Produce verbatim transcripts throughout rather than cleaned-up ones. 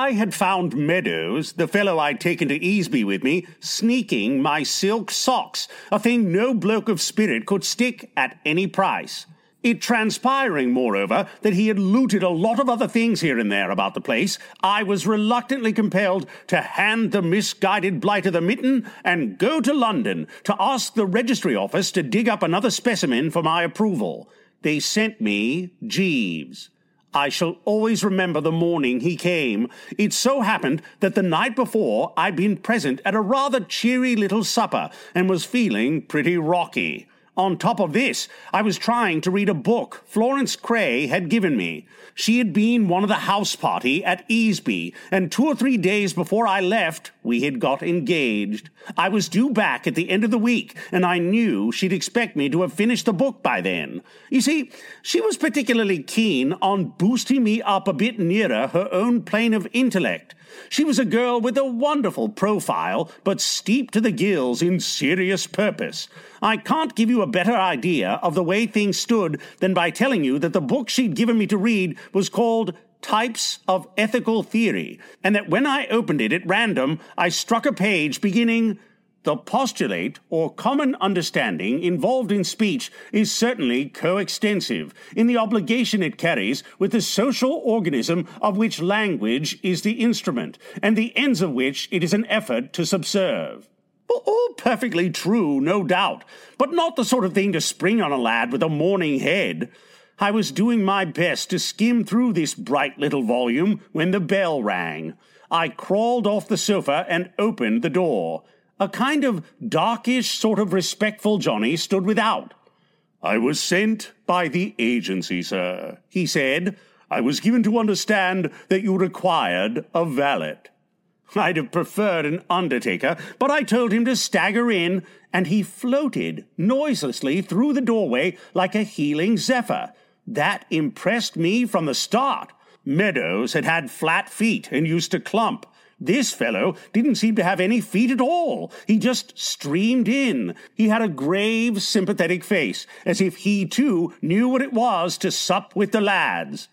I had found Meadows, the fellow I'd taken to Easby with me, sneaking my silk socks, a thing no bloke of spirit could stick at any price. It transpiring, moreover, that he had looted a lot of other things here and there about the place, I was reluctantly compelled to hand the misguided blighter the mitten and go to London to ask the registry office to dig up another specimen for my approval. They sent me Jeeves. I shall always remember the morning he came. It so happened that the night before I'd been present at a rather cheery little supper and was feeling pretty rocky. On top of this, I was trying to read a book Florence Cray had given me. She had been one of the house party at Easby, and two or three days before I left, we had got engaged. I was due back at the end of the week, and I knew she'd expect me to have finished the book by then. You see, she was particularly keen on boosting me up a bit nearer her own plane of intellect. She was a girl with a wonderful profile, but steeped to the gills in serious purpose. I can't give you a better idea of the way things stood than by telling you that the book she'd given me to read was called Types of Ethical Theory, and that when I opened it at random, I struck a page beginning, "The postulate or common understanding involved in speech is certainly coextensive in the obligation it carries with the social organism of which language is the instrument, and the ends of which it is an effort to subserve." All perfectly true, no doubt, but not the sort of thing to spring on a lad with a morning head. I was doing my best to skim through this bright little volume when the bell rang. I crawled off the sofa and opened the door. A kind of darkish sort of respectful Johnny stood without. "I was sent by the agency, sir," he said. "I was given to understand that you required a valet." I'd have preferred an undertaker, but I told him to stagger in, and he floated noiselessly through the doorway like a healing zephyr. That impressed me from the start. Meadows had had flat feet and used to clump. This fellow didn't seem to have any feet at all. He just streamed in. He had a grave, sympathetic face, as if he, too, knew what it was to sup with the lads.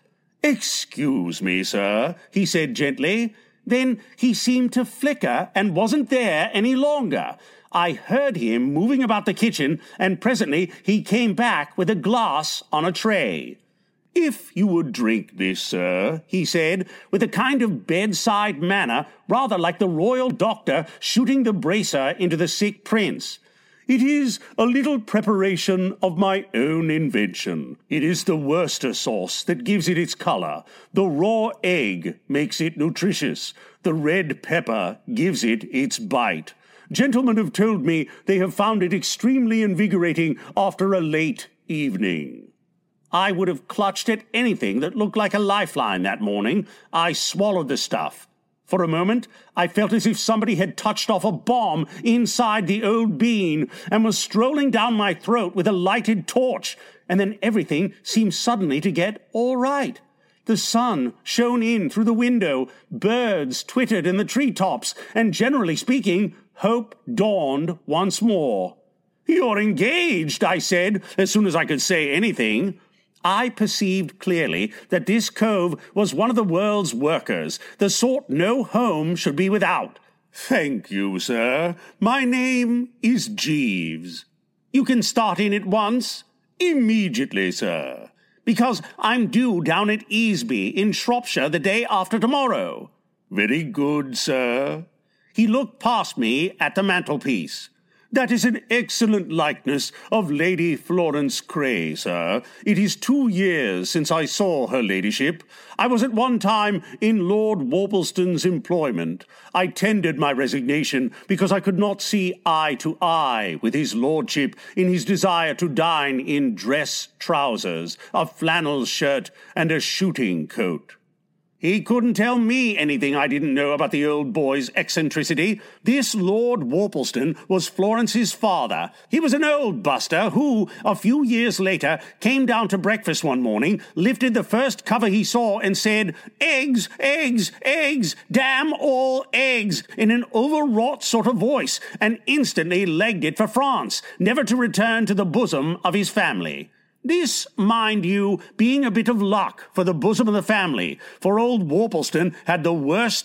"Excuse me, sir," he said gently. Then he seemed to flicker and wasn't there any longer. I heard him moving about the kitchen, and presently he came back with a glass on a tray. "If you would drink this, sir," he said, with a kind of bedside manner, rather like the royal doctor shooting the bracer into the sick prince. "It is a little preparation of my own invention. It is the Worcester sauce that gives it its color. The raw egg makes it nutritious. The red pepper gives it its bite. Gentlemen have told me they have found it extremely invigorating after a late evening." I would have clutched at anything that looked like a lifeline that morning. I swallowed the stuff. For a moment, I felt as if somebody had touched off a bomb inside the old bean and was strolling down my throat with a lighted torch, and then everything seemed suddenly to get all right. The sun shone in through the window, birds twittered in the treetops, and generally speaking, hope dawned once more. "You're engaged," I said, as soon as I could say anything. I perceived clearly that this cove was one of the world's workers, the sort no home should be without. "Thank you, sir. My name is Jeeves." "You can start in at once?" "Immediately, sir." "Because I'm due down at Easby in Shropshire the day after tomorrow." "Very good, sir." He looked past me at the mantelpiece. "That is an excellent likeness of Lady Florence Cray, sir. It is two years since I saw her ladyship. I was at one time in Lord Worpleston's employment. I tendered my resignation because I could not see eye to eye with his lordship in his desire to dine in dress trousers, a flannel shirt, and a shooting coat. He couldn't tell me anything I didn't know about the old boy's eccentricity. This Lord Worpleston was Florence's father. He was an old buster who, a few years later, came down to breakfast one morning, lifted the first cover he saw, and said, "Eggs, eggs, eggs, damn all eggs," in an overwrought sort of voice, and instantly legged it for France, never to return to the bosom of his family. This, mind you, being a bit of luck for the bosom of the family, for old Worpleston had the worst